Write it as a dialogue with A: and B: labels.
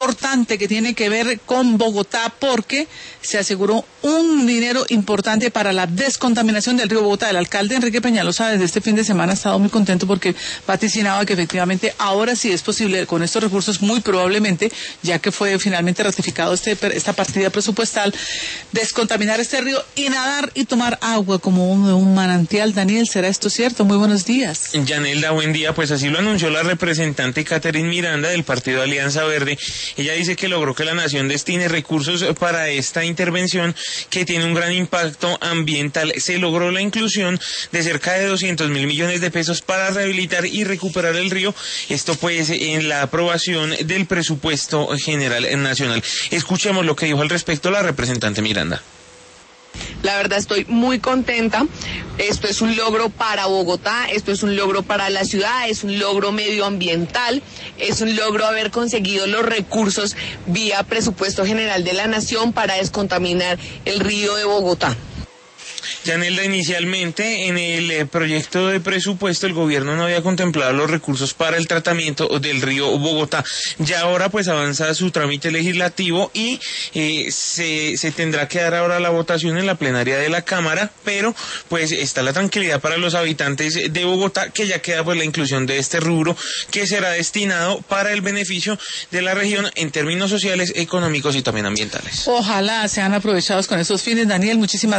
A: importante que tiene que ver con Bogotá, porque se aseguró un dinero importante para la descontaminación del río Bogotá. El alcalde Enrique Peñalosa desde este fin de semana ha estado muy contento porque vaticinaba que efectivamente ahora sí es posible con estos recursos, muy probablemente, ya que fue finalmente ratificado esta partida presupuestal, descontaminar este río y nadar y tomar agua como un manantial. Daniel, ¿será esto cierto? Muy buenos días.
B: Yanelda, buen día. Pues así lo anunció la representante Catherine Miranda del Partido Alianza Verde. Ella dice que logró que la nación destine recursos para esta intervención que tiene un gran impacto ambiental. Se logró la inclusión de cerca de 200.000 millones de pesos para rehabilitar y recuperar el río. Esto pues en la aprobación del presupuesto general nacional. Escuchemos lo que dijo al respecto la representante Miranda.
C: La verdad estoy muy contenta. Esto es un logro para Bogotá, esto es un logro para la ciudad, es un logro medioambiental, es un logro haber conseguido los recursos vía presupuesto general de la nación para descontaminar el río de Bogotá.
B: Yanelda, inicialmente en el proyecto de presupuesto el gobierno no había contemplado los recursos para el tratamiento del río Bogotá. Ya ahora pues avanza su trámite legislativo y se tendrá que dar ahora la votación en la plenaria de la Cámara, pero pues está la tranquilidad para los habitantes de Bogotá que ya queda pues la inclusión de este rubro que será destinado para el beneficio de la región en términos sociales, económicos y también ambientales.
A: Ojalá sean aprovechados con esos fines. Daniel, muchísimas